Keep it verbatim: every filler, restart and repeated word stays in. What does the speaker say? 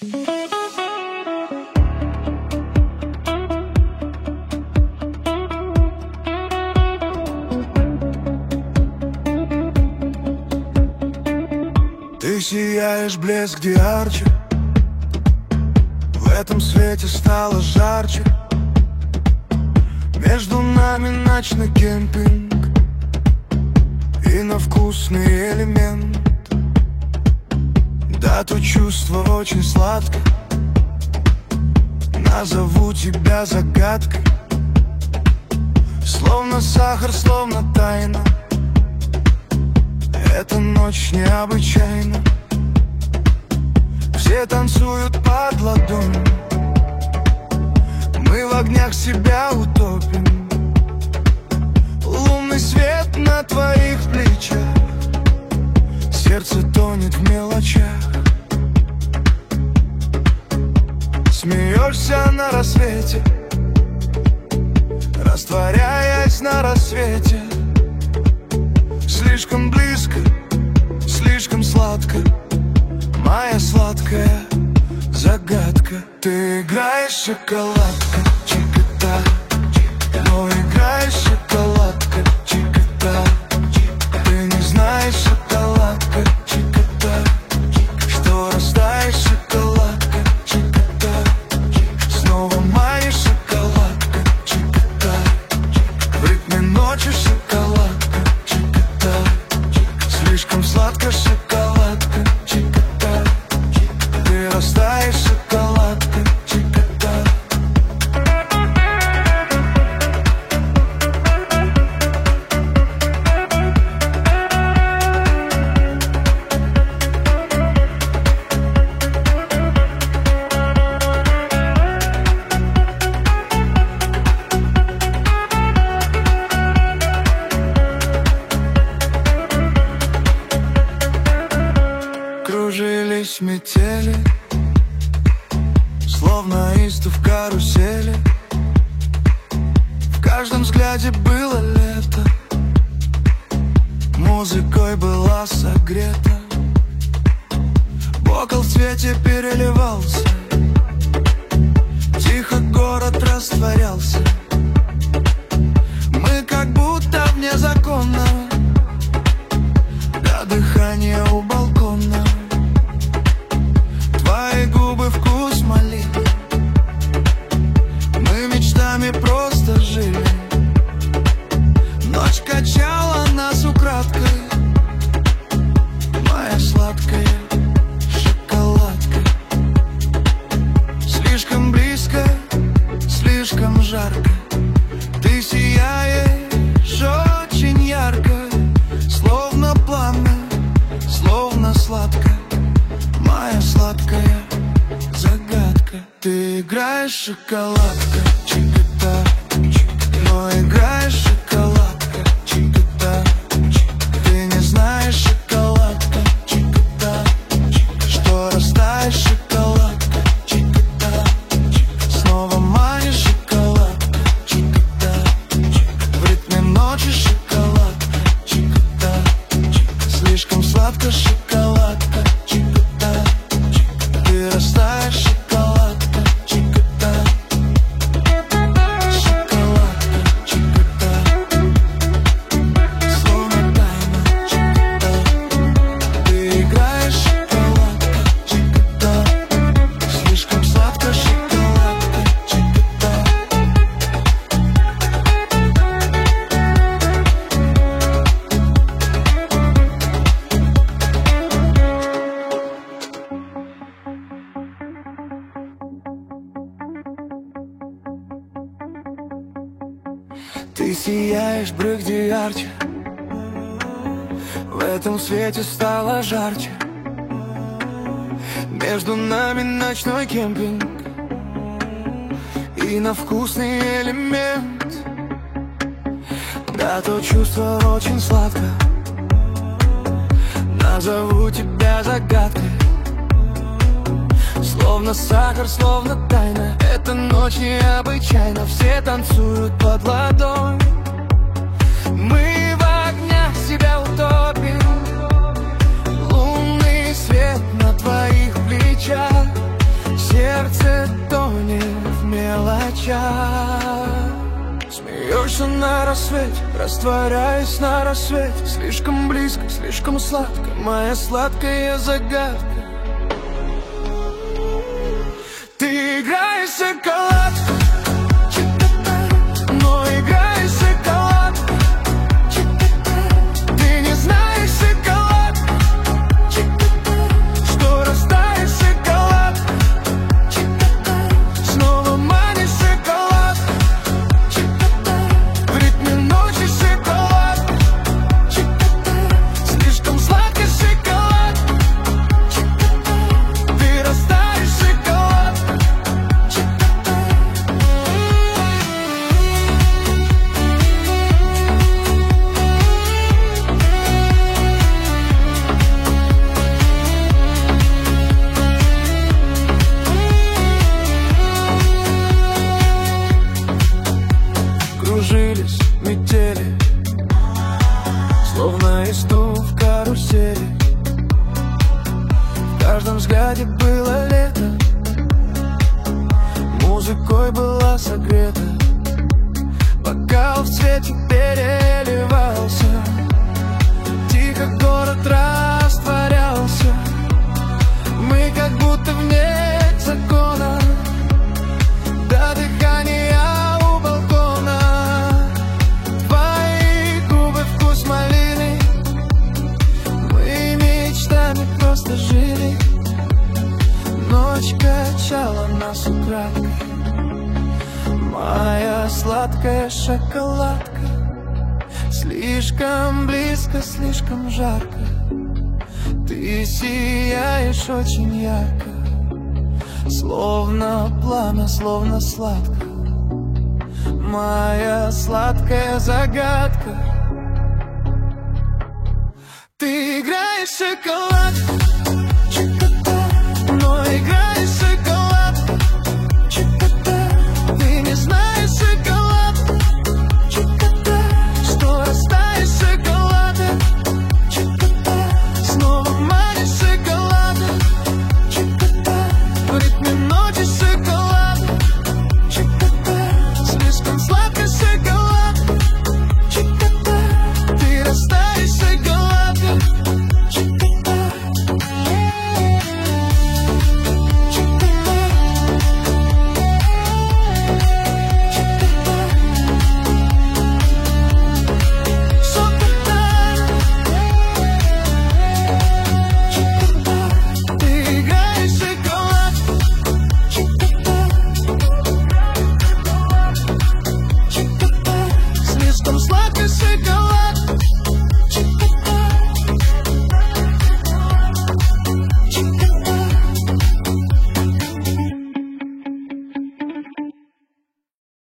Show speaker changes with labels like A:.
A: Ты сияешь, блеск где ярче. В этом свете стало жарче. Между нами ночной кемпинг и на вкусный элемент. Да, то чувство очень сладко. Назову тебя загадкой. Словно сахар, словно тайна. Эта ночь необычайна. Все танцуют под ладонь. Мы в огнях себя утопим. Лунный свет на твоих плечах. Сердце тонет в мелочах. Смеешься на рассвете, растворяясь на рассвете. Слишком близко, слишком сладко, моя сладкая загадка. Ты играешь, шоколадка, чикота. Но играешь, шоколадка, чикота. Ты не знаешь, шоколадка, чикота, что растаешь, шоколадка, чикота. Снова манишь, шоколадка, чикота. В ритме ночи шоколадка, чикота. Слишком сладко, шоколадка, чикота. Ты растаешь, шоколадка, чикота. Кружились метели, словно исту в карусели. В каждом взгляде было лето, музыкой была согрета. Бокал в свете переливался, тихо город растворялся. Мы как будто вне закона, до дыхания у балкона. Твои губы вкус малины. Мы мечтами просто жили. Ночь качала нас украдкой. Моя сладкая шоколадка. Слишком близко, слишком жарко. Ты сияешь очень ярко. Словно пламя, словно сладко, моя сладкая загадка. Ты играешь, шоколадка, чикота. Но играешь, шоколадка, чикота. Ты не знаешь, шоколадка, чикота, что растаешь, шоколадка, чикота. Снова манишь, шоколадка, чикота. В ритме ночи шоколадка, чикота. Слишком сладко, шоколадка, чикота. Ты растаешь, шоколадка, чикота. Шоколадка, чикота. Словно тайна, чикота. Ты играешь, шоколадка, чикота. Слишком сладко, шоколадка, чикота. Ты сияешь, брызги ярче. В этом свете стало жарче. Между нами ночной кемпинг и на вкусный элемент. Да, то чувство очень сладко. Назову тебя загадкой. Словно сахар, словно тайна. Эта ночь необычайна. Все танцуют под ладонь. Мы в огнях себя утопим. Лунный свет на твоих плечах. рассвете, растворяюсь на рассвете. Слишком близко, слишком сладко, моя сладкая загадка. Ты играешь в шоколадку, но играешь в шоколадку. Ты не знаешь шоколадку, что растает шоколадку. Снова манишь шоколадку, в ритме ночи шоколадку. Слишком сладкий шоколадку, ты растаешь шоколадку. Кружились метели, словно исту в карусели. В каждом взгляде было лето, музыкой была согрета. Бокал в цвете переливался, тихо город растворялся. Мы как будто вне закона, до дыхания у балкона. Твои губы вкус малины, мы мечтами просто жили. Ночь качала нас украдкой, моя сладкая шоколадка. Слишком близко, слишком жарко, ты сияешь очень ярко. Словно пламя, словно сладко, моя сладкая загадка. Ты играешь в шоколадку,